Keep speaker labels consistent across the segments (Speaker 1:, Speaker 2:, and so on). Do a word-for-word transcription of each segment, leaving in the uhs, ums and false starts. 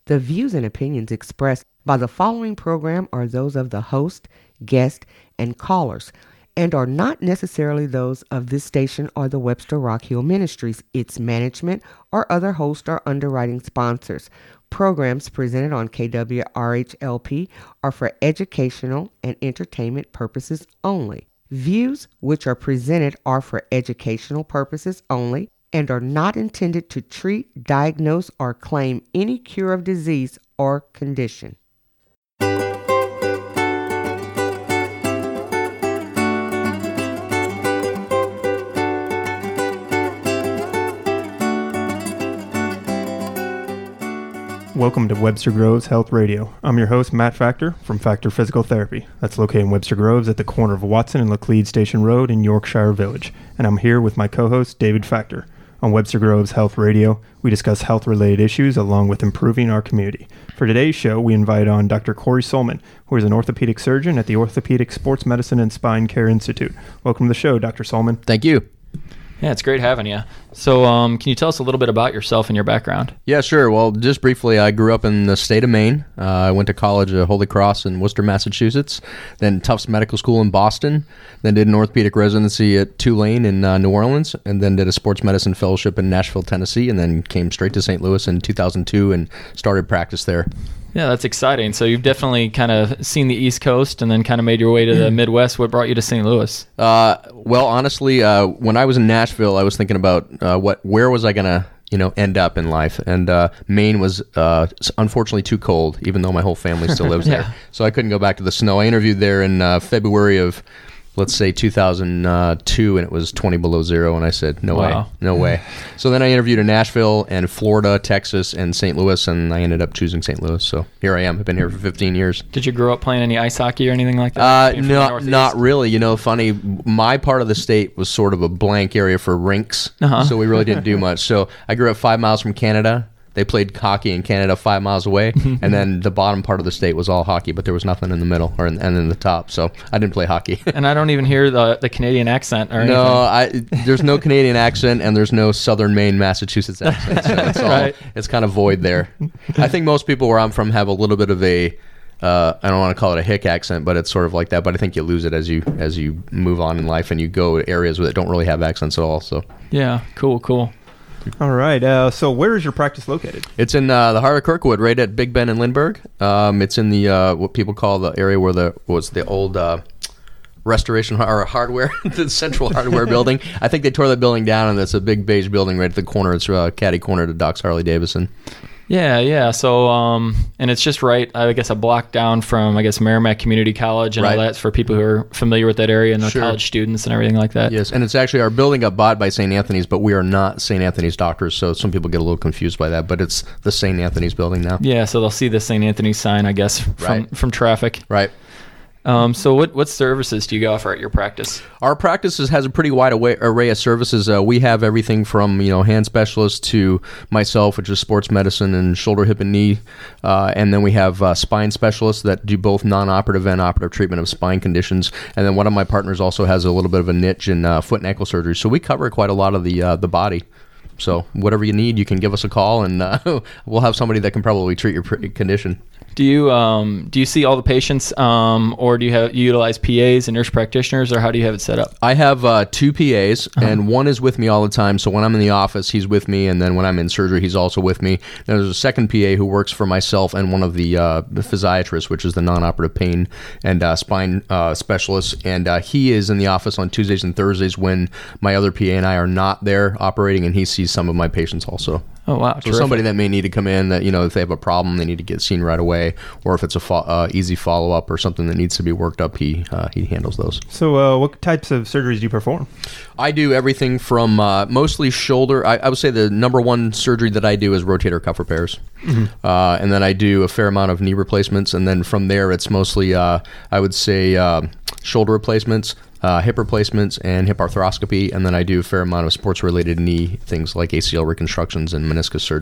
Speaker 1: The views and opinions expressed by the following program are those of the host, guest, and callers, and are not necessarily those of this station or the Webster Rock Hill Ministries, its management, or other host or underwriting sponsors. Programs presented on K W R H L P are for educational and entertainment purposes only. Views which are presented are for educational purposes only and are not intended to treat, diagnose, or claim any cure of disease or condition.
Speaker 2: Welcome to Webster Groves Health Radio. I'm your host, Matt Factor, from Factor Physical Therapy. That's located in Webster Groves at the corner of Watson and Laclede Station Road in Yorkshire Village. And I'm here with my co-host, David Factor. On Webster Groves Health Radio, we discuss health-related issues along with improving our community. For today's show, we invite on Doctor Corey Solman, who is an orthopedic surgeon at the Orthopedic Sports Medicine and Spine Care Institute. Welcome to the show, Doctor Solman.
Speaker 3: Thank you.
Speaker 4: Yeah, it's great having you. So um, can you tell us a little bit about yourself and your background?
Speaker 3: Yeah, sure. Well, just briefly, I grew up in the state of Maine. Uh, I went to college at Holy Cross in Worcester, Massachusetts, then Tufts Medical School in Boston, then did an orthopedic residency at Tulane in uh, New Orleans, and then did a sports medicine fellowship in Nashville, Tennessee, and then came straight to Saint Louis in two thousand two and started practice there.
Speaker 4: Yeah, that's exciting. So you've definitely kind of seen the East Coast and then kind of made your way to the Midwest. What brought you to Saint Louis?
Speaker 3: Uh, well, honestly, uh, when I was in Nashville, I was thinking about uh, what, where was I going to, you know, end up in life. And uh, Maine was uh, unfortunately too cold, even though my whole family still lives
Speaker 4: yeah.
Speaker 3: there. So I couldn't go back to the snow. I interviewed there in uh, February of, let's say, two thousand two, and it was twenty below zero, and I said, no
Speaker 4: wow.
Speaker 3: way, no way. So then I interviewed in Nashville and Florida, Texas, and Saint Louis, and I ended up choosing Saint Louis. So here I am. I've been here for fifteen years.
Speaker 4: Did you grow up playing any ice hockey or anything like that?
Speaker 3: Uh, no, not really. You know, funny, my part of the state was sort of a blank area for rinks,
Speaker 4: uh-huh.
Speaker 3: so we really didn't do much. So I grew up five miles from Canada. They played hockey in Canada five miles away, and then the bottom part of the state was all hockey, but there was nothing in the middle or in, and in the top, so I didn't play hockey.
Speaker 4: And I don't even hear the the Canadian accent or anything.
Speaker 3: No, I, there's no Canadian accent, and there's no Southern Maine, Massachusetts accent, so it's, all,
Speaker 4: right.
Speaker 3: it's kind of void there. I think most people where I'm from have a little bit of a, uh, I don't want to call it a hick accent, but it's sort of like that, but I think you lose it as you as you move on in life and you go to areas that don't really have accents at all. So.
Speaker 4: Yeah, cool, cool.
Speaker 2: All right. Uh, so where is your practice located?
Speaker 3: It's in uh, the heart of Kirkwood, right at Big Ben and Lindbergh. Um, it's in the uh, what people call the area where the was the old uh, restoration or hardware, the Central Hardware building. I think they tore that building down, and it's a big beige building right at the corner. It's uh, catty corner to Doc's Harley Davidson.
Speaker 4: Yeah, yeah. So, um, and it's just right, I guess, a block down from, I guess, Merrimack Community College and
Speaker 3: right.
Speaker 4: all that for people who are familiar with that area and the
Speaker 3: sure.
Speaker 4: college students and everything like that.
Speaker 3: Yes, and it's actually, our building got bought by Saint Anthony's, but we are not Saint Anthony's doctors, so some people get a little confused by that, but it's the Saint Anthony's building now.
Speaker 4: Yeah, so they'll see the Saint Anthony's sign, I guess, from,
Speaker 3: right.
Speaker 4: from traffic.
Speaker 3: Right.
Speaker 4: Um, so what, what services do you offer at your practice?
Speaker 3: Our practice has a pretty wide array of services. Uh, we have everything from, you know, hand specialists to myself, which is sports medicine and shoulder, hip, and knee. Uh, and then we have uh, spine specialists that do both non-operative and operative treatment of spine conditions. And then one of my partners also has a little bit of a niche in uh, foot and ankle surgery. So we cover quite a lot of the uh, the body. So whatever you need, you can give us a call, and uh, we'll have somebody that can probably treat your pr- condition.
Speaker 4: Do you um, do you see all the patients, um, or do you have you utilize P As and nurse practitioners, or how do you have it set up?
Speaker 3: I have uh, two P As,
Speaker 4: uh-huh.
Speaker 3: and one is with me all the time. So when I'm in the office, he's with me, and then when I'm in surgery, he's also with me. Then there's a second P A who works for myself and one of the, uh, the physiatrists, which is the non-operative pain and uh, spine uh, specialist, and uh, he is in the office on Tuesdays and Thursdays when my other P A and I are not there operating, and he sees some of my patients also.
Speaker 4: Oh, wow.
Speaker 3: So
Speaker 4: terrific.
Speaker 3: somebody that may need to come in that, you know, if they have a problem, they need to get seen right away, or if it's a fo- uh, easy follow-up or something that needs to be worked up, he uh, he handles those.
Speaker 2: So uh, what types of surgeries do you perform?
Speaker 3: I do everything from uh, mostly shoulder. I, I would say the number one surgery that I do is rotator cuff repairs. Mm-hmm. Uh, and then I do a fair amount of knee replacements. And then from there, it's mostly, uh, I would say, uh, shoulder replacements, Uh, hip replacements, and hip arthroscopy, and then I do a fair amount of sports-related knee things like A C L reconstructions and meniscus surgery.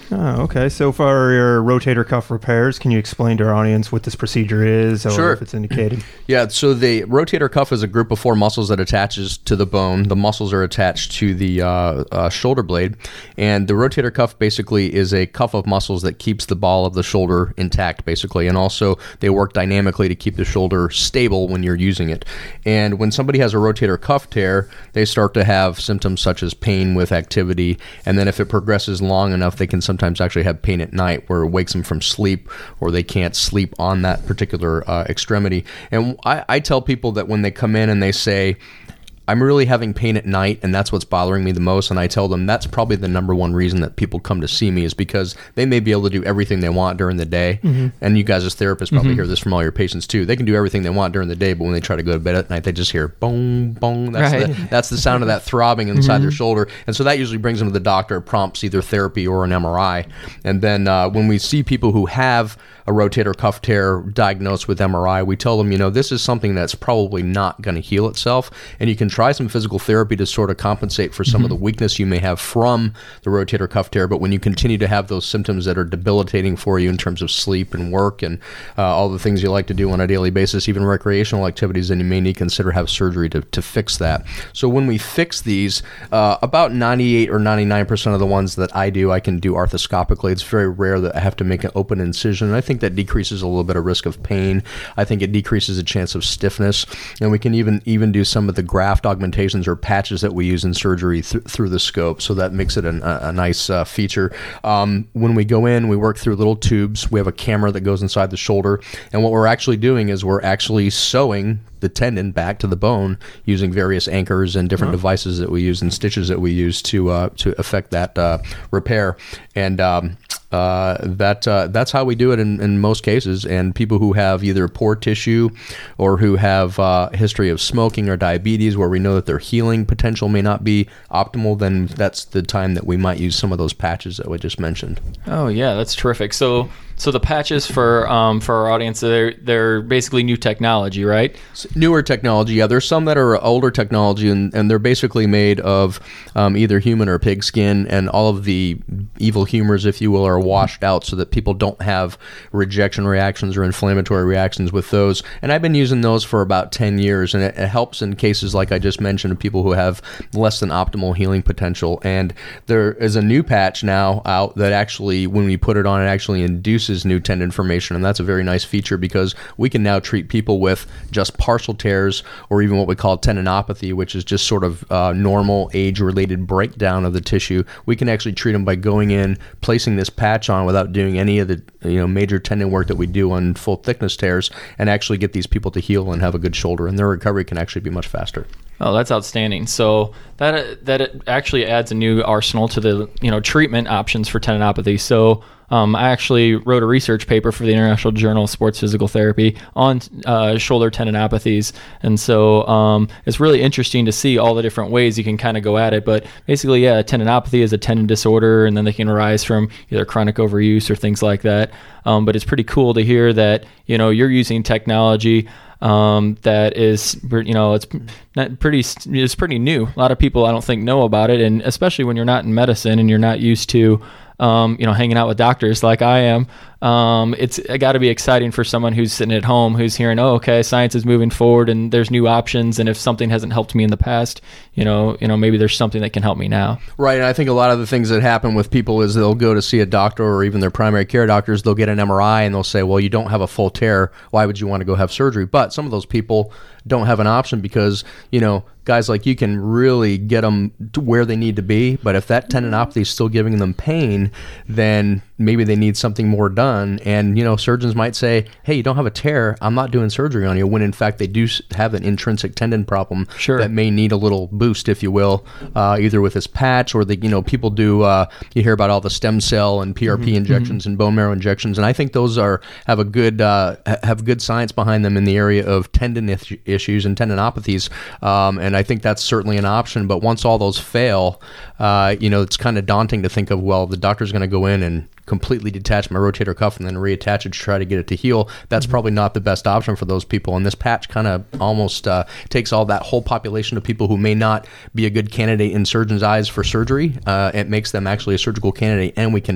Speaker 2: Oh, okay. So for your rotator cuff repairs, can you explain to our audience what this procedure is or
Speaker 3: Sure.
Speaker 2: if it's indicated?
Speaker 3: Yeah, so the rotator cuff is a group of four muscles that attaches to the bone. The muscles are attached to the uh, uh, shoulder blade, and the rotator cuff basically is a cuff of muscles that keeps the ball of the shoulder intact, basically, and also they work dynamically to keep the shoulder stable when you're using it. And when somebody has a rotator cuff tear, they start to have symptoms such as pain with activity, and then if it progresses long enough, they can sometimes actually have pain at night where it wakes them from sleep, or they can't sleep on that particular uh, extremity. And I, I tell people that when they come in and they say, I'm really having pain at night, and that's what's bothering me the most. And I tell them that's probably the number one reason that people come to see me, is because they may be able to do everything they want during the day. Mm-hmm. And you guys as therapists probably mm-hmm. hear this from all your patients too. They can do everything they want during the day, but when they try to go to bed at night, they just hear boom, boom. That's, right. the, that's the sound of that throbbing inside mm-hmm. their shoulder. And so that usually brings them to the doctor, prompts either therapy or an M R I. And then uh, when we see people who have a rotator cuff tear diagnosed with M R I, we tell them, you know, this is something that's probably not going to heal itself, and you can try some physical therapy to sort of compensate for some mm-hmm. of the weakness you may have from the rotator cuff tear. But when you continue to have those symptoms that are debilitating for you in terms of sleep and work and uh, all the things you like to do on a daily basis, even recreational activities, then you may need to consider have surgery to, to fix that. So when we fix these, uh, about ninety-eight or ninety-nine percent of the ones that I do, I can do arthroscopically. It's very rare that I have to make an open incision. And I think that decreases a little bit of risk of pain. I think it decreases the chance of stiffness. And we can even even do some of the graft augmentations or patches that we use in surgery th- through the scope. So that makes it an, a, a nice uh, feature. Um, when we go in, we work through little tubes. We have a camera that goes inside the shoulder. And what we're actually doing is we're actually sewing the tendon back to the bone using various anchors and different oh. devices that we use and stitches that we use to uh, to affect that uh, repair. And um, uh, that uh, that's how we do it in, in most cases. And people who have either poor tissue or who have uh, a history of smoking or diabetes, where we know that their healing potential may not be optimal, then that's the time that we might use some of those patches that we just mentioned.
Speaker 4: Oh yeah, that's terrific. So so the patches for um, for our audience, they're they're basically new technology, right?
Speaker 3: Newer technology, yeah. There's some that are older technology, and, and they're basically made of um, either human or pig skin, and all of the evil humors, if you will, are washed out so that people don't have rejection reactions or inflammatory reactions with those. And I've been using those for about ten years, and it, it helps in cases like I just mentioned of people who have less than optimal healing potential. And there is a new patch now out that actually, when we put it on, it actually induces new tendon formation, and that's a very nice feature because we can now treat people with just partial tears or even what we call tendinopathy, which is just sort of uh, normal age-related breakdown of the tissue. We can actually treat them by going in, placing this patch on without doing any of the you know major tendon work that we do on full thickness tears, and actually get these people to heal and have a good shoulder, and their recovery can actually be much faster.
Speaker 4: Oh, that's outstanding. So that that actually adds a new arsenal to the you know treatment options for tendinopathy. So um, I actually wrote a research paper for the International Journal of Sports Physical Therapy on uh, shoulder tendinopathies, and so um, it's really interesting to see all the different ways you can kind of go at it. But basically, yeah, tendinopathy is a tendon disorder, and then they can arise from either chronic overuse or things like that. Um, but it's pretty cool to hear that you know you're using technology Um, that is, you know, it's not pretty, it's pretty new. A lot of people, I don't think, know about it, and especially when you're not in medicine and you're not used to, um, you know, hanging out with doctors like I am. Um, it's got to be exciting for someone who's sitting at home who's hearing, oh, okay, science is moving forward and there's new options, and if something hasn't helped me in the past, you know, you know, maybe there's something that can help me now.
Speaker 3: Right, and I think a lot of the things that happen with people is they'll go to see a doctor or even their primary care doctors, they'll get an M R I and they'll say, well, you don't have a full tear, why would you want to go have surgery? But some of those people don't have an option because, you know, guys like you can really get them to where they need to be, but if that tendinopathy is still giving them pain, then maybe they need something more done. And, you know, surgeons might say, hey, you don't have a tear, I'm not doing surgery on you, when in fact they do have an intrinsic tendon problem
Speaker 4: sure.
Speaker 3: that may need a little boost, if you will, uh, either with this patch or the, you know, people do, uh, you hear about all the stem cell and P R P mm-hmm. injections mm-hmm. and bone marrow injections, and I think those are have a good uh, have good science behind them in the area of tendon issues and tendinopathies, um, and I think that's certainly an option. But once all those fail, uh, you know, it's kind of daunting to think of, well, the doctor's going to go in and completely detach my rotator cuff and then reattach it to try to get it to heal. That's mm-hmm. probably not the best option for those people. And this patch kind of almost uh, takes all that whole population of people who may not be a good candidate in surgeons' eyes for surgery. Uh, it makes them actually a surgical candidate, and we can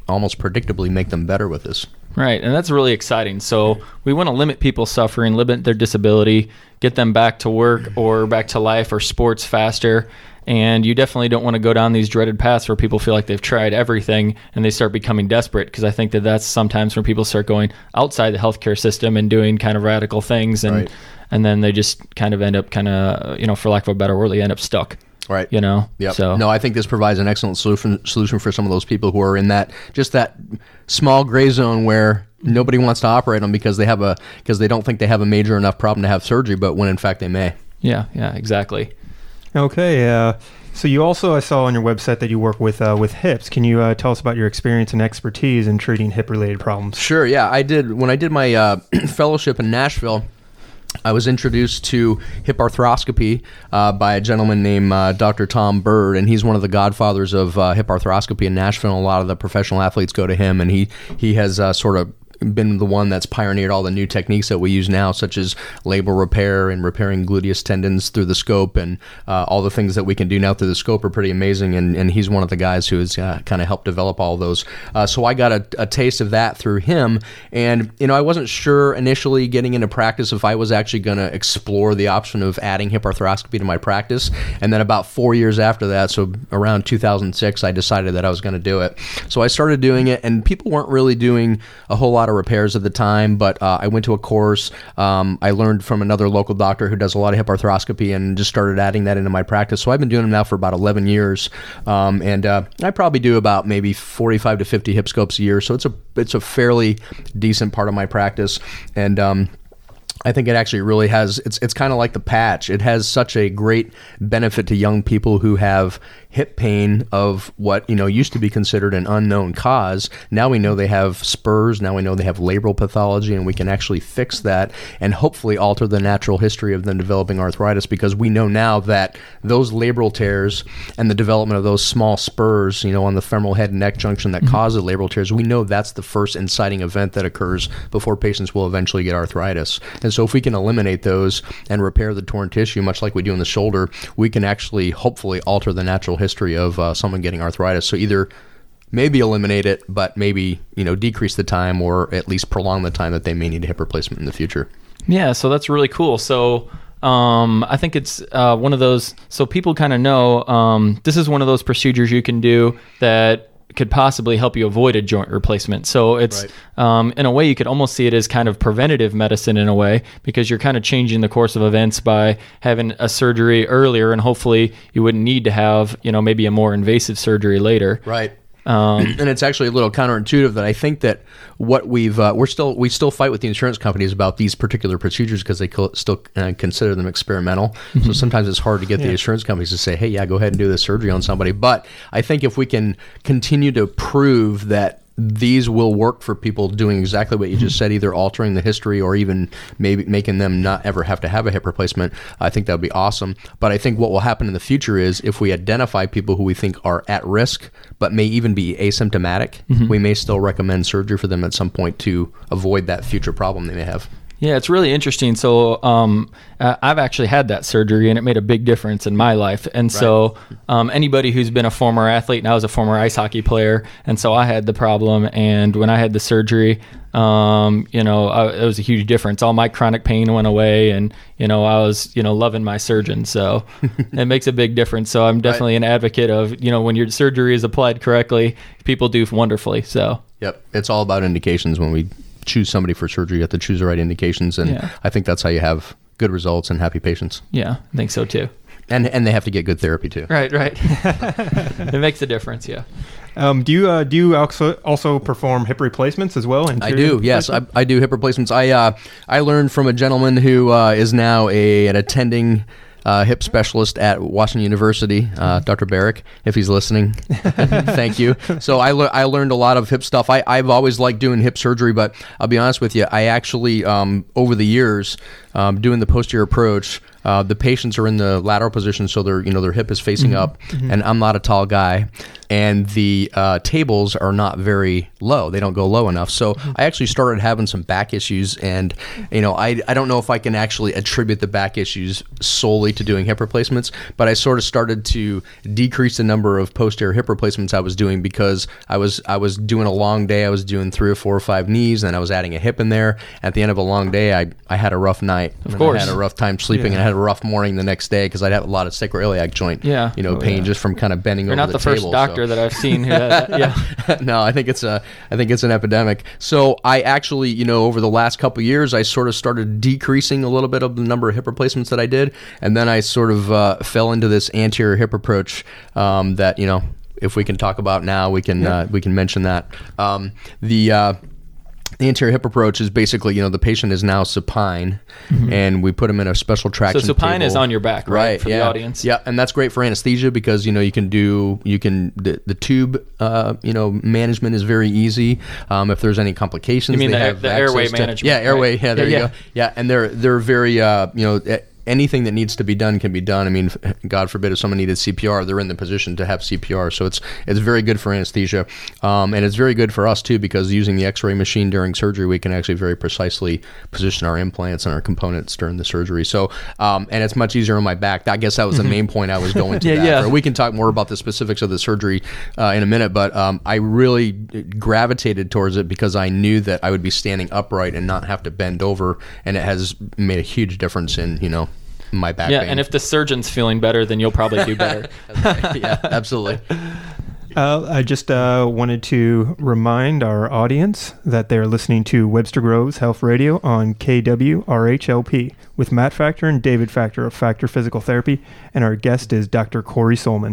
Speaker 3: almost predictably make them better with this.
Speaker 4: Right, and that's really exciting. So we want to limit people's suffering, limit their disability, get them back to work or back to life or sports faster. And you definitely don't want to go down these dreaded paths where people feel like they've tried everything and they start becoming desperate, because I think that that's sometimes when people start going outside the healthcare system and doing kind of radical things, and
Speaker 3: Right.
Speaker 4: and then they just kind of end up kind of, you know, for lack of a better word, they end up stuck.
Speaker 3: Right.
Speaker 4: You know?
Speaker 3: Yep.
Speaker 4: So
Speaker 3: No, I think this provides an excellent solution solution for some of those people who are in that just that small gray zone where nobody wants to operate them because they have a because they don't think they have a major enough problem to have surgery, but when in fact they may.
Speaker 4: Yeah, yeah, exactly.
Speaker 2: Okay. Uh, so you also, I saw on your website that you work with uh, with hips. Can you uh, tell us about your experience and expertise in treating hip-related problems?
Speaker 3: Sure. Yeah, I did when I did my uh, fellowship in Nashville. I was introduced to hip arthroscopy uh, by a gentleman named uh, Doctor Tom Bird, and he's one of the godfathers of uh, hip arthroscopy in Nashville. A lot of the professional athletes go to him, and he he has uh, sort of been the one that's pioneered all the new techniques that we use now, such as labral repair and repairing gluteus tendons through the scope, and uh, all the things that we can do now through the scope are pretty amazing, and, and he's one of the guys who has uh, kind of helped develop all those. Uh, so I got a, a taste of that through him, and you know I wasn't sure initially getting into practice if I was actually going to explore the option of adding hip arthroscopy to my practice, and then about four years after that, so around two thousand six, I decided that I was going to do it. So I started doing it, and people weren't really doing a whole lot of repairs at the time, but uh, I went to a course. Um, I learned from another local doctor who does a lot of hip arthroscopy, and just started adding that into my practice. So I've been doing them now for about eleven years, um, and uh, I probably do about maybe forty-five to fifty hip scopes a year. So it's a it's a fairly decent part of my practice, and um, I think it actually really has, it's it's kind of like the patch. It has such a great benefit to young people who have hip pain of what, you know, used to be considered an unknown cause. Now we know they have spurs. Now we know they have labral pathology, and we can actually fix that and hopefully alter the natural history of them developing arthritis, because we know now that those labral tears and the development of those small spurs, you know, on the femoral head and neck junction that mm-hmm. causes labral tears, we know that's the first inciting event that occurs before patients will eventually get arthritis. And so if we can eliminate those and repair the torn tissue, much like we do in the shoulder, we can actually hopefully alter the natural history of uh, someone getting arthritis. So either maybe eliminate it, but maybe, you know, decrease the time, or at least prolong the time that they may need a hip replacement in the future.
Speaker 4: Yeah, so that's really cool. So um, I think it's uh, one of those, so people kind of know um, this is one of those procedures you can do that could possibly help you avoid a joint replacement. So it's, right. um, in a way, you could almost see it as kind of preventative medicine in a way, because you're kind of changing the course of events by having a surgery earlier, and hopefully you wouldn't need to have, you know, maybe a more invasive surgery later.
Speaker 3: Right.
Speaker 4: Um,
Speaker 3: and it's actually a little counterintuitive that I think that what we've uh, we're still we still fight with the insurance companies about these particular procedures because they co- still uh, consider them experimental. Mm-hmm. So sometimes it's hard to get yeah. the insurance companies to say, hey, yeah, go ahead and do this surgery on somebody. But I think if we can continue to prove that these will work for people doing exactly what you just said, either altering the history or even maybe making them not ever have to have a hip replacement, I think that would be awesome. But I think what will happen in the future is if we identify people who we think are at risk but may even be asymptomatic, mm-hmm. we may still recommend surgery for them at some point to avoid that future problem they may have.
Speaker 4: Yeah, it's really interesting. So um, uh, I've actually had that surgery, and it made a big difference in my life. And right. so um, anybody who's been a former athlete, and I was a former ice hockey player, and so I had the problem. And when I had the surgery, um, you know, I, it was a huge difference. All my chronic pain went away, and, you know, I was, you know, loving my surgeon. So it makes a big difference. So I'm definitely right. an advocate of, you know, when your surgery is applied correctly, people do wonderfully. So
Speaker 3: yep, it's all about indications. When we choose somebody for surgery, you have to choose the right indications, and yeah. I think that's how you have good results and happy patients.
Speaker 4: Yeah, I think so too.
Speaker 3: And and they have to get good therapy too.
Speaker 4: Right, right. It makes a difference, yeah.
Speaker 2: Um, do you uh, do you also also perform hip replacements as well?
Speaker 3: I do. Yes, I, I do hip replacements. I uh, I learned from a gentleman who uh, is now a an attending Uh, hip specialist at Washington University, uh, Doctor Barrick, if he's listening. Thank you. So I, le- I learned a lot of hip stuff. I, I've always liked doing hip surgery, but I'll be honest with you, I actually, um, over the years, um, doing the posterior approach, Uh, the patients are in the lateral position, so their you know their hip is facing
Speaker 2: Mm-hmm.
Speaker 3: up, mm-hmm. and I'm not a tall guy, and the uh, tables are not very low. They don't go low enough. So mm-hmm. I actually started having some back issues, and you know I I don't know if I can actually attribute the back issues solely to doing hip replacements, but I sort of started to decrease the number of posterior hip replacements I was doing because I was I was doing a long day. I was doing three or four or five knees, and I was adding a hip in there. At the end of a long day, I I had a rough night.
Speaker 4: Of course,
Speaker 3: I had a rough time sleeping,
Speaker 2: yeah.
Speaker 3: and I had a rough morning the next day because I'd have a lot of sacroiliac joint,
Speaker 4: yeah.
Speaker 3: you know,
Speaker 4: oh,
Speaker 3: pain
Speaker 4: yeah.
Speaker 3: just from kind of bending
Speaker 4: You're
Speaker 3: over
Speaker 4: not
Speaker 3: the,
Speaker 4: the,
Speaker 3: table.
Speaker 4: first doctor
Speaker 3: so.
Speaker 4: that I've seen who had that. Yeah.
Speaker 3: No, I think it's a I think it's an epidemic. So I actually, you know, over the last couple of years, I sort of started decreasing a little bit of the number of hip replacements that I did, and then I sort of uh, fell into this anterior hip approach um, that, you know, if we can talk about now, we can yeah. uh, we can mention that. Um, the uh, The anterior hip approach is basically, you know, the patient is now supine, mm-hmm. and we put them in a special traction.
Speaker 4: So supine
Speaker 3: table.
Speaker 4: is on your back, right?
Speaker 3: right
Speaker 4: for
Speaker 3: yeah.
Speaker 4: the audience.
Speaker 3: Yeah, and that's great for anesthesia because you know you can do you can the, the tube, uh, you know, management is very easy. Um, if there's any complications,
Speaker 4: you mean
Speaker 3: they
Speaker 4: the,
Speaker 3: have
Speaker 4: the airway
Speaker 3: to,
Speaker 4: management?
Speaker 3: Yeah, airway.
Speaker 4: Right?
Speaker 3: Yeah, there
Speaker 4: yeah,
Speaker 3: you
Speaker 4: yeah.
Speaker 3: go. Yeah, and they're they're very uh, you know. Anything that needs to be done can be done. I mean, God forbid if someone needed C P R, they're in the position to have C P R. So it's it's very good for anesthesia, um, and it's very good for us too because using the X-ray machine during surgery, we can actually very precisely position our implants and our components during the surgery. So um, and it's much easier on my back. I guess that was the main point I was going to.
Speaker 4: yeah,
Speaker 3: that.
Speaker 4: yeah.
Speaker 3: Or we can talk more about the specifics of the surgery uh, in a minute, but um, I really gravitated towards it because I knew that I would be standing upright and not have to bend over, and it has made a huge difference in you know. my back
Speaker 4: yeah
Speaker 3: pain.
Speaker 4: And if the surgeon's feeling better, then you'll probably do better.
Speaker 3: Yeah, absolutely.
Speaker 2: Uh, I just uh, wanted to remind our audience that they're listening to Webster Groves Health Radio on K W R H L P with Matt Factor and David Factor of Factor Physical Therapy, and our guest is Doctor Corey Solman.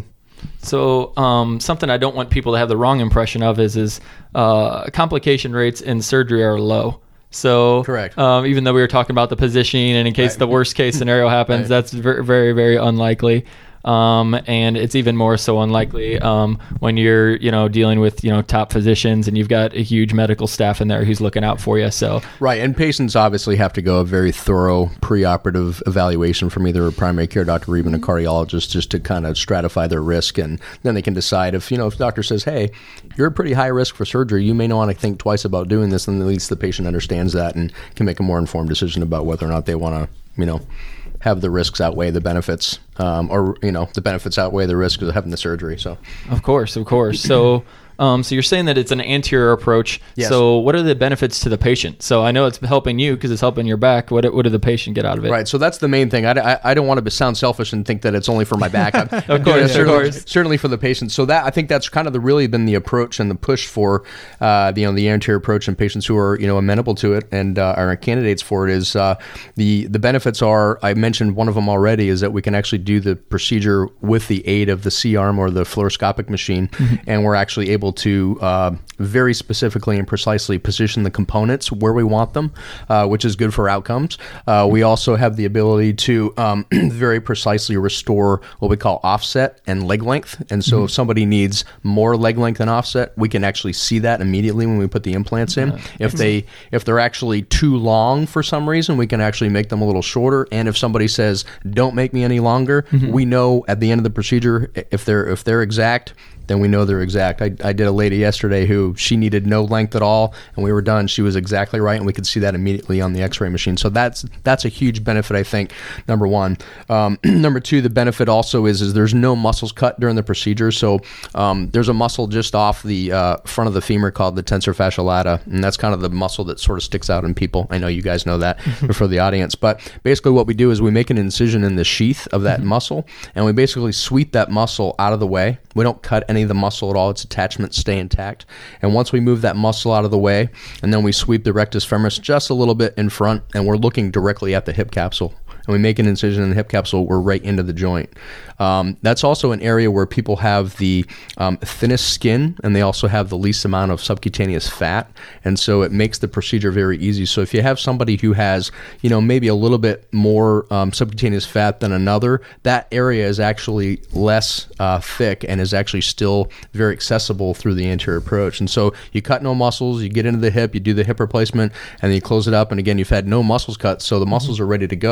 Speaker 4: So um, something I don't want people to have the wrong impression of is is uh, complication rates in surgery are low. So
Speaker 3: correct.
Speaker 4: Um, even though we were talking about the positioning, and in case right. the worst case scenario happens, right. that's very, very, very unlikely. Um, and it's even more so unlikely um, when you're, you know, dealing with, you know, top physicians and you've got a huge medical staff in there who's looking out for you. So
Speaker 3: right, and patients obviously have to go a very thorough preoperative evaluation from either a primary care doctor or even a cardiologist just to kind of stratify their risk, and then they can decide if, you know, if the doctor says, hey, you're at pretty high risk for surgery, you may not want to think twice about doing this, and at least the patient understands that and can make a more informed decision about whether or not they want to, you know, have the risks outweigh the benefits, um, or, you know, the benefits outweigh the risks of having the surgery. So,
Speaker 4: of course, of course. So, um, so you're saying that it's an anterior approach.
Speaker 3: Yes.
Speaker 4: So what are the benefits to the patient? So I know it's helping you because it's helping your back. What what did the patient get out of it?
Speaker 3: Right. So that's the main thing. I, I, I don't want to sound selfish and think that it's only for my back. I'm,
Speaker 4: of course,
Speaker 3: certainly,
Speaker 4: of course.
Speaker 3: certainly for the patient. So that I think that's kind of the really been the approach and the push for, uh, the, you know, the anterior approach and patients who are, you know, amenable to it and uh, are candidates for it is uh, the the benefits are, I mentioned one of them already, is that we can actually do the procedure with the aid of the C-arm or the fluoroscopic machine, mm-hmm. and we're actually able to uh, very specifically and precisely position the components where we want them, uh, which is good for outcomes. Uh, we also have the ability to um, very precisely restore what we call offset and leg length. And so mm-hmm. if somebody needs more leg length and offset, we can actually see that immediately when we put the implants in. Uh, if they if they're actually too long for some reason, we can actually make them a little shorter. And if somebody says, don't make me any longer, mm-hmm. we know at the end of the procedure, if they're if they're exact, then we know they're exact. I, I did a lady yesterday who she needed no length at all, and we were done. She was exactly right, and we could see that immediately on the X-ray machine. So that's that's a huge benefit, I think, number one. Um, number two, the benefit also is, is there's no muscles cut during the procedure. So um, there's a muscle just off the uh, front of the femur called the tensor fascia lata, and that's kind of the muscle that sort of sticks out in people. I know you guys know that for the audience. But basically what we do is we make an incision in the sheath of that mm-hmm. muscle, and we basically sweep that muscle out of the way. We don't cut any of the muscle at all. Its attachments stay intact. And once we move that muscle out of the way, and then we sweep the rectus femoris just a little bit in front, and we're looking directly at the hip capsule, and we make an incision in the hip capsule, we're right into the joint. Um, that's also an area where people have the um, thinnest skin, and they also have the least amount of subcutaneous fat, and so it makes the procedure very easy. So if you have somebody who has, you know, maybe a little bit more um, subcutaneous fat than another, that area is actually less uh, thick and is actually still very accessible through the anterior approach. And so you cut no muscles, you get into the hip, you do the hip replacement, and then you close it up, and again, you've had no muscles cut, so the muscles are ready to go.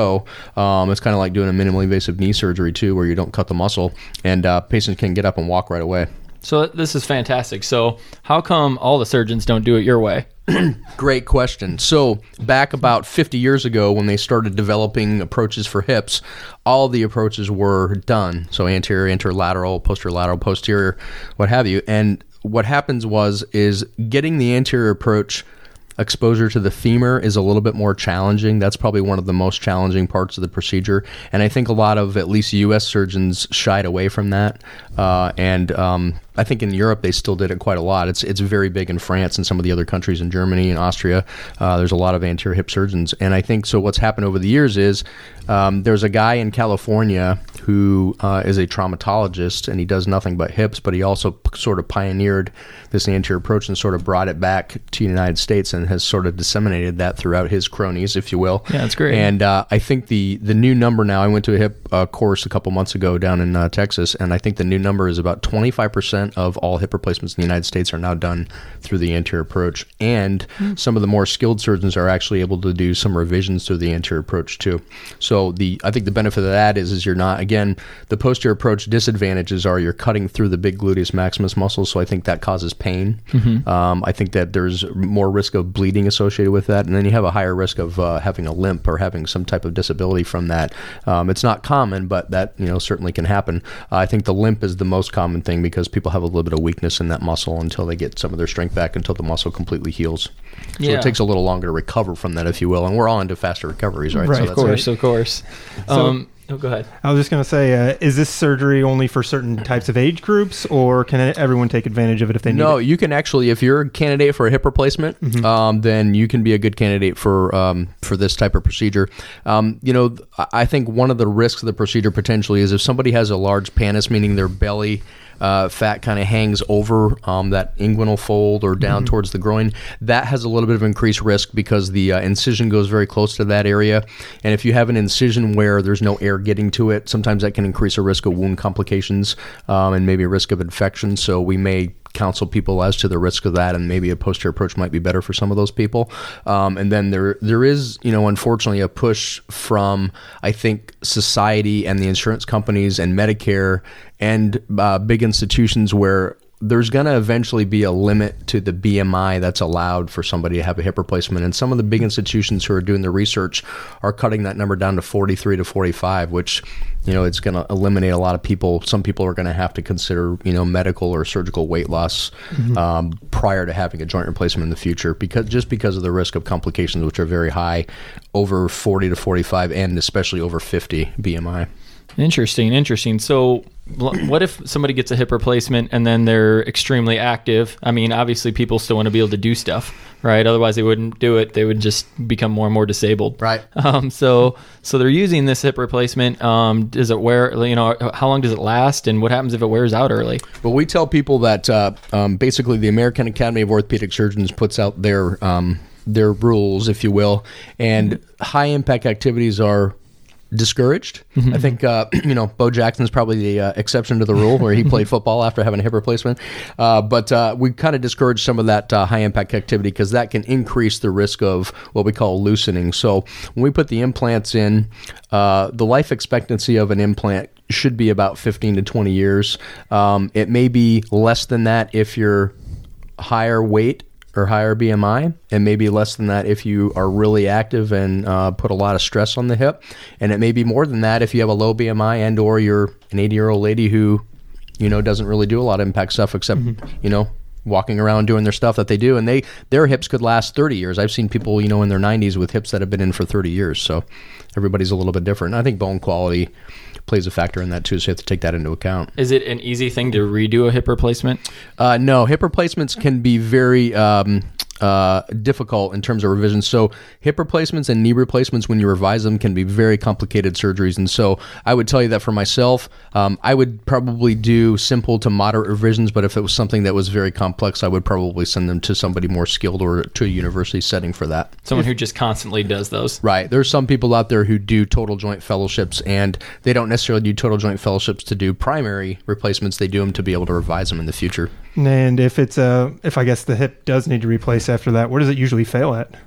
Speaker 3: Um, it's kind of like doing a minimally invasive knee surgery too, where you don't cut the muscle, and uh, patients can get up and walk right away.
Speaker 4: So this is fantastic. So how come all the surgeons don't do it your way?
Speaker 3: Great question. So back about fifty years ago, when they started developing approaches for hips, all the approaches were done. So anterior, interlateral, posterior, lateral, posterior, what have you. And what happens was is getting the anterior approach exposure to the femur is a little bit more challenging. That's probably one of the most challenging parts of the procedure. And I think a lot of at least U S surgeons shied away from that. Uh, and um, I think in Europe they still did it quite a lot. It's it's very big in France and some of the other countries in Germany and Austria. Uh, there's a lot of anterior hip surgeons. And I think so what's happened over the years is um, there's a guy in California who uh, is a traumatologist, and he does nothing but hips, but he also p- sort of pioneered this anterior approach and sort of brought it back to the United States and has sort of disseminated that throughout his cronies, if you will.
Speaker 4: Yeah, that's great.
Speaker 3: And uh, I think the, the new number now, I went to a hip uh, course a couple months ago down in uh, Texas, and I think the new number is about twenty-five percent of all hip replacements in the United States are now done through the anterior approach. And mm. some of the more skilled surgeons are actually able to do some revisions through the anterior approach too. So the I think the benefit of that is, is you're not, again, the posterior approach disadvantages are you're cutting through the big gluteus maximus muscle, so I think that causes pain. Mm-hmm. Um, I think that there's more risk of bleeding associated with that, and then you have a higher risk of uh, having a limp or having some type of disability from that. Um, it's not common, but that you know certainly can happen. Uh, I think the limp is the most common thing because people have a little bit of weakness in that muscle until they get some of their strength back, until the muscle completely heals. So yeah. It takes a little longer to recover from that, if you will, and we're all into faster recoveries, right?
Speaker 4: Right,
Speaker 3: so
Speaker 4: of course, right. of course.
Speaker 2: So,
Speaker 4: um, oh, go ahead.
Speaker 2: I was just going to say, uh, is this surgery only for certain types of age groups, or can everyone take advantage of it if they need
Speaker 3: no, it? No, you can actually, if you're a candidate for a hip replacement, mm-hmm. um, then you can be a good candidate for um, for this type of procedure. Um, you know, I think one of the risks of the procedure potentially is if somebody has a large pannus, meaning their belly Uh, fat kind of hangs over um, that inguinal fold or down mm-hmm. towards the groin, that has a little bit of increased risk because the uh, incision goes very close to that area. And if you have an incision where there's no air getting to it, sometimes that can increase a risk of wound complications um, and maybe a risk of infection. So we may counsel people as to the risk of that, and maybe a posterior approach might be better for some of those people. Um, and then there there is, you know, unfortunately a push from, I think, society and the insurance companies and Medicare and uh, big institutions where there's going to eventually be a limit to the B M I that's allowed for somebody to have a hip replacement. And some of the big institutions who are doing the research are cutting that number down to forty-three to forty-five, which, you know, it's going to eliminate a lot of people. Some people are going to have to consider, you know, medical or surgical weight loss mm-hmm. um, prior to having a joint replacement in the future, because just because of the risk of complications, which are very high over forty to forty-five and especially over fifty B M I.
Speaker 4: Interesting, interesting. So what if somebody gets a hip replacement and then they're extremely active? I mean, obviously people still want to be able to do stuff, right? Otherwise they wouldn't do it. They would just become more and more disabled.
Speaker 3: Right.
Speaker 4: Um, so so they're using this hip replacement. Um, does it wear, you know, how long does it last, and what happens if it wears out early?
Speaker 3: Well, we tell people that uh, um, basically the American Academy of Orthopedic Surgeons puts out their, um, their rules, if you will, and mm-hmm. high impact activities are discouraged. Mm-hmm. I think, uh, you know, Bo Jackson's probably the uh, exception to the rule where he played football after having a hip replacement. Uh, but uh, we kind of discourage some of that uh, high impact activity because that can increase the risk of what we call loosening. So when we put the implants in, uh, the life expectancy of an implant should be about fifteen to twenty years. Um, it may be less than that if you're higher weight or higher B M I, and maybe less than that if you are really active and uh, put a lot of stress on the hip. And it may be more than that if you have a low B M I and or you're an eighty-year-old lady who, you know, doesn't really do a lot of impact stuff except, mm-hmm. you know, walking around doing their stuff that they do. And they their hips could last thirty years. I've seen people, you know, in their nineties with hips that have been in for thirty years. So everybody's a little bit different. And I think bone quality plays a factor in that too, so you have to take that into account.
Speaker 4: Is it an easy thing to redo a hip replacement?
Speaker 3: Uh, no, hip replacements can be very um, uh, difficult in terms of revisions. So hip replacements and knee replacements, when you revise them, can be very complicated surgeries. And so I would tell you that for myself, um, I would probably do simple to moderate revisions, but if it was something that was very complex, I would probably send them to somebody more skilled or to a university setting for that.
Speaker 4: Someone who just constantly does those.
Speaker 3: Right. There's some people out there who do total joint fellowships, and they don't necessarily do total joint fellowships to do primary replacements. They do them to be able to revise them in the future.
Speaker 2: And if it's a, if I guess the hip does need to replace after that, where does it usually fail at?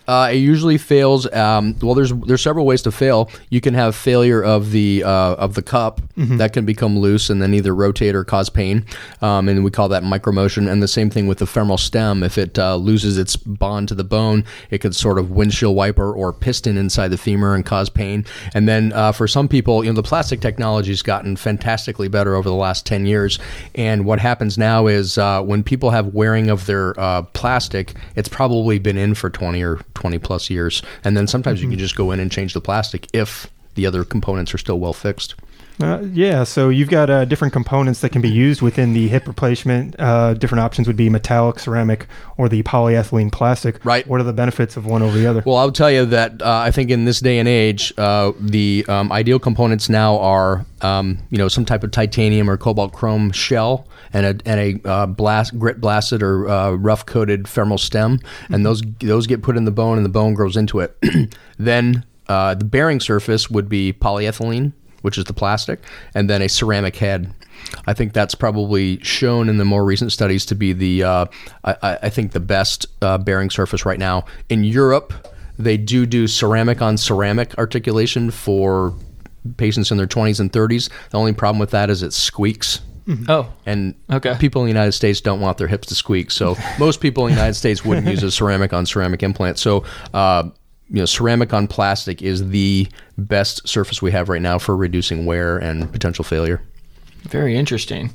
Speaker 3: Uh, it usually fails. Um, well, there's there's several ways to fail. You can have failure of the uh, of the cup mm-hmm. that can become loose and then either rotate or cause pain, um, and we call that micromotion. And the same thing with the femoral stem. If it uh, loses its bond to the bone, it could sort of windshield wiper or piston inside the femur and cause pain. And then uh, for some people, you know, the plastic technology has gotten fantastically better over the last ten years. And what happens now is uh, when people have wearing of their uh, plastic, it's probably been in for twenty or twenty plus years, and then sometimes mm-hmm. you can just go in and change the plastic if the other components are still well fixed.
Speaker 2: Uh, yeah, so you've got uh, different components that can be used within the hip replacement. Uh, different options would be metallic, ceramic, or the polyethylene plastic.
Speaker 3: Right.
Speaker 2: What are the benefits of one over the other?
Speaker 3: Well, I'll tell you that uh, I think in this day and age, uh, the um, ideal components now are um, you know, some type of titanium or cobalt chrome shell and a and a uh, blast grit blasted or uh, rough coated femoral stem, mm-hmm. and those those get put in the bone and the bone grows into it. Then uh, the bearing surface would be polyethylene, which is the plastic, and then a ceramic head. I think that's probably shown in the more recent studies to be the, uh, I, I think, the best uh, bearing surface right now. In Europe, they do do ceramic on ceramic articulation for patients in their twenties and thirties. The only problem with that is it squeaks.
Speaker 4: Mm-hmm. Oh,
Speaker 3: and
Speaker 4: okay.
Speaker 3: People in the United States don't want their hips to squeak, so most people in the United States wouldn't use a ceramic on ceramic implant. So, uh, you know, ceramic on plastic is the best surface we have right now for reducing wear and potential failure.
Speaker 4: Very interesting.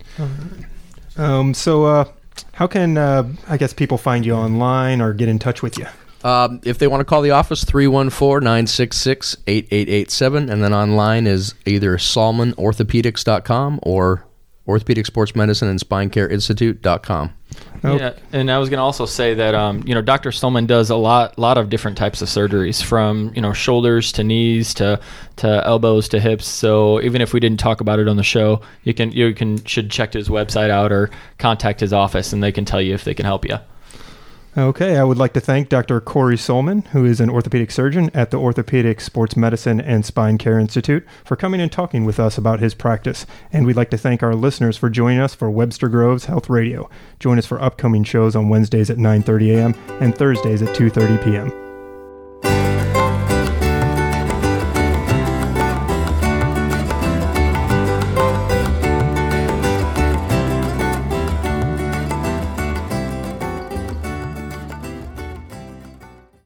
Speaker 2: Um, so, uh, how can uh, I guess people find you online or get in touch with you?
Speaker 3: Um, if they want to call the office, three one four, nine six six, eight eight eight seven, and then online is either salmon orthopedics dot com or Orthopedic Sports Medicine and Spine Care Institute dot com.
Speaker 2: Oh.
Speaker 4: Yeah, and I was going to also say that um, you know, Doctor Stolman does a lot, lot of different types of surgeries, from you know shoulders to knees to to elbows to hips. So even if we didn't talk about it on the show, you can you can should check his website out or contact his office, and they can tell you if they can help you.
Speaker 2: Okay, I would like to thank Doctor Corey Solman, who is an orthopedic surgeon at the Orthopedic Sports Medicine and Spine Care Institute, for coming and talking with us about his practice. And we'd like to thank our listeners for joining us for Webster Groves Health Radio. Join us for upcoming shows on Wednesdays at nine thirty a.m. and Thursdays at two thirty p.m.